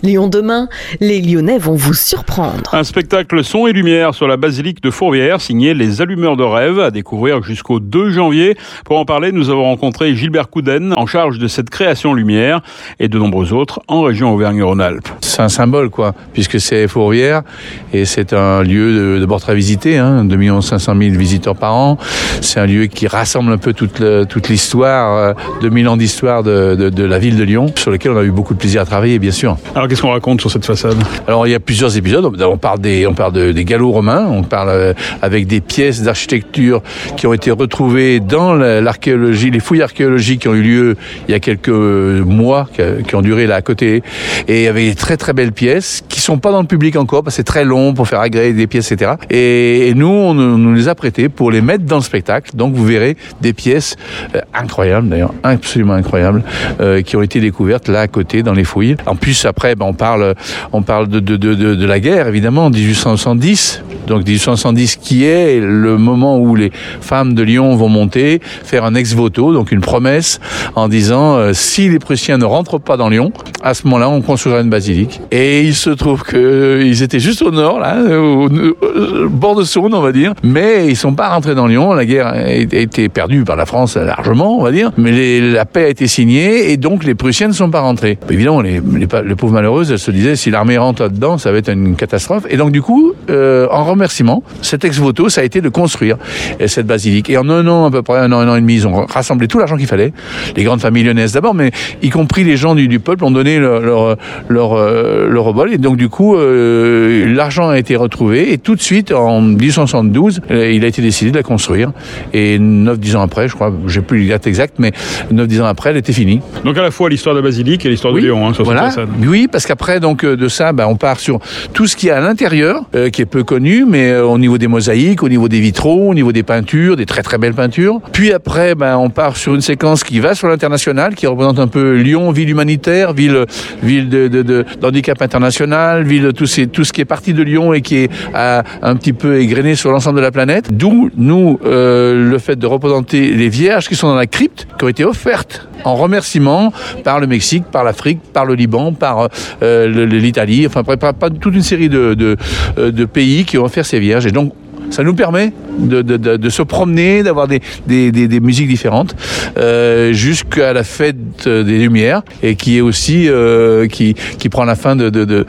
Lyon demain, les Lyonnais vont vous surprendre. Un spectacle son et lumière sur la basilique de Fourvière, signé Les Allumeurs de rêve, à découvrir jusqu'au 2 janvier. Pour en parler, nous avons rencontré Gilbert Couden, en charge de cette création lumière, et de nombreux autres en région Auvergne-Rhône-Alpes. C'est un symbole, puisque c'est Fourvière, et c'est un lieu d'abord très visité, 2 500 000 visiteurs par an. C'est un lieu qui rassemble un peu toute l'histoire, 2000 ans d'histoire de la ville de Lyon, sur lequel on a eu beaucoup de plaisir à travailler, bien sûr. Alors, qu'est-ce qu'on raconte sur cette façade ? Alors, il y a plusieurs épisodes. On parle des gallo-romains. On parle avec des pièces d'architecture qui ont été retrouvées dans l'archéologie, les fouilles archéologiques qui ont eu lieu il y a quelques mois, qui ont duré là à côté. Et il y avait des très très belles pièces qui sont pas dans le public encore parce que c'est très long pour faire agréer des pièces, etc. Et nous, on nous les a prêtées pour les mettre dans le spectacle. Donc vous verrez des pièces incroyables, d'ailleurs, absolument incroyables, qui ont été découvertes là à côté dans les fouilles. En plus, après, on parle de la guerre, évidemment, en 1870. Donc 1870 qui est le moment où les femmes de Lyon vont monter, faire un ex-voto, donc une promesse, en disant si les Prussiens ne rentrent pas dans Lyon, à ce moment-là, on construira une basilique. Et il se trouve qu'ils étaient juste au nord, là, au bord de Saône, on va dire, mais ils sont pas rentrés dans Lyon. La guerre a été perdue par la France largement, on va dire, mais la paix a été signée et donc les Prussiens ne sont pas rentrés. Évidemment, les pauvres malheureuses, elles se disaient si l'armée rentre là-dedans, ça va être une catastrophe. Et donc du coup, en remerciement, cet ex-voto, ça a été de construire cette basilique. Et en un an, à peu près un an et demi, ils ont rassemblé tout l'argent qu'il fallait. Les grandes familles lyonnaises d'abord, mais y compris les gens du peuple ont donné leur obol. Et donc du coup, l'argent a été retrouvé. Et tout de suite, en 1872, il a été décidé de la construire. Et 9-10 ans après, je crois, j'ai plus les dates exactes, mais 9-10 ans après, elle était finie. Donc à la fois l'histoire de la basilique et l'histoire de Lyon, sur cette façade. Oui, parce qu'après, donc de ça, on part sur tout ce qui est à l'intérieur, qui est peu connu, mais au niveau des mosaïques, au niveau des vitraux, au niveau des peintures, des très très belles peintures. Puis après, on part sur une séquence qui va sur l'international, qui représente un peu Lyon, ville humanitaire, ville d'handicap international, ville tout ce qui est parti de Lyon et qui est un petit peu égrené sur l'ensemble de la planète. D'où nous le fait de représenter les vierges qui sont dans la crypte, qui ont été offertes en remerciement par le Mexique, par l'Afrique, par le Liban, par l'Italie, enfin pas toute une série de pays qui ont offert ces vierges. Et donc ça nous permet de se promener, d'avoir des musiques différentes jusqu'à la fête des Lumières, et qui est aussi qui prend la fin de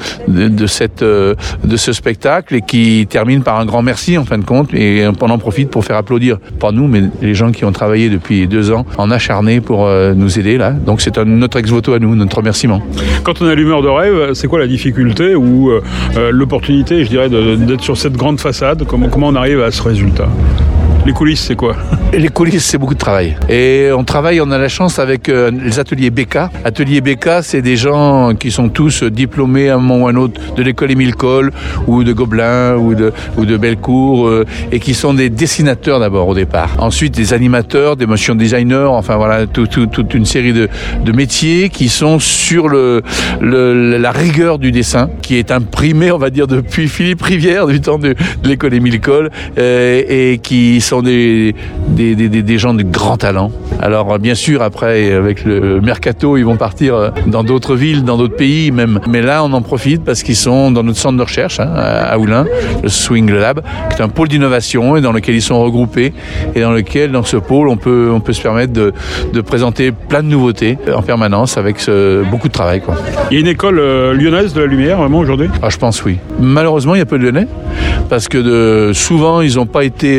ce spectacle et qui termine par un grand merci en fin de compte, et on en profite pour faire applaudir, pas nous mais les gens qui ont travaillé depuis 2 ans en acharné pour nous aider là. Donc c'est notre ex-voto à nous, notre remerciement. Quand on a l'humeur de rêve, c'est quoi la difficulté ou l'opportunité, je dirais, d'être sur cette grande façade? Comment on arrive à ce résultat? Les coulisses, c'est quoi? Les coulisses, c'est beaucoup de travail. Et on a la chance avec les ateliers BK. Ateliers BK, c'est des gens qui sont tous diplômés à un moment ou à un autre de l'école Émile Coll, ou de Gobelin, ou de Bellecour, et qui sont des dessinateurs d'abord au départ. Ensuite, des animateurs, des motion designers, enfin voilà, toute une série de métiers qui sont sur la rigueur du dessin, qui est imprimé, on va dire, depuis Philippe Rivière, du temps de l'école Émile Coll, et qui sont des gens de grand talent. Alors bien sûr, après avec le mercato, ils vont partir dans d'autres villes, dans d'autres pays même. Mais là, on en profite parce qu'ils sont dans notre centre de recherche à Oulin, le Swing Lab, qui est un pôle d'innovation et dans lequel ils sont regroupés, et dans lequel, dans ce pôle, on peut se permettre de présenter plein de nouveautés en permanence avec beaucoup de travail, quoi. Il y a une école lyonnaise de la lumière vraiment aujourd'hui? Je pense oui. Malheureusement, il y a peu de Lyonnais parce que souvent ils n'ont pas été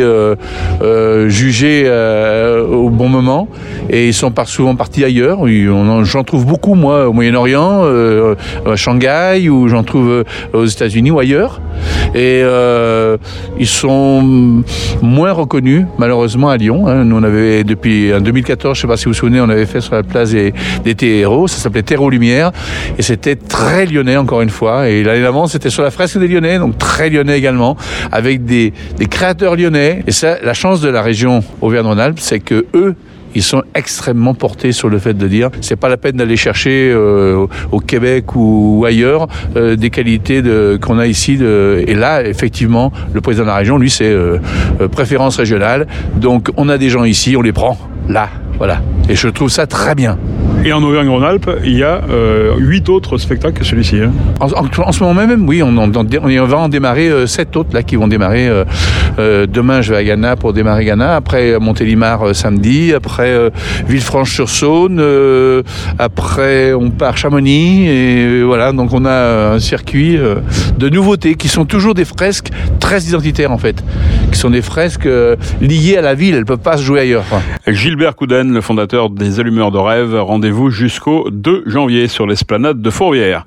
jugés au bon moment, et ils sont souvent partis ailleurs. J'en trouve beaucoup, moi, au Moyen-Orient, à Shanghai, ou j'en trouve aux États-Unis ou ailleurs. Et ils sont moins reconnus, malheureusement, à Lyon. Nous, on avait, depuis 2014, je ne sais pas si vous vous souvenez, on avait fait sur la place des terreaux, ça s'appelait Terreau Lumière, et c'était très lyonnais, encore une fois. Et l'année d'avant, c'était sur la fresque des Lyonnais, donc très lyonnais également, avec des créateurs lyonnais. Et ça, la chance de la région Auvergne-Rhône-Alpes, c'est que eux, ils sont extrêmement portés sur le fait de dire c'est pas la peine d'aller chercher au Québec ou ailleurs des qualités qu'on a ici. Et là, effectivement, le président de la région, lui, c'est préférence régionale. Donc, on a des gens ici, on les prend là. Voilà. Et je trouve ça très bien. Et en Auvergne-Rhône-Alpes, il y a 8 autres spectacles que celui-ci. Hein. En ce moment même, oui, on va en démarrer 7 autres là qui vont démarrer. Demain, je vais à Gannat pour démarrer Gannat. Après, Montélimar samedi. Après, Villefranche-sur-Saône. Après, on part Chamonix. Et voilà, donc on a un circuit de nouveautés qui sont toujours des fresques très identitaires en fait, qui sont des fresques liées à la ville. Elles ne peuvent pas se jouer ailleurs. Gilbert Couden, le fondateur des Allumeurs de Rêve. Rendez-vous jusqu'au 2 janvier sur l'esplanade de Fourvière.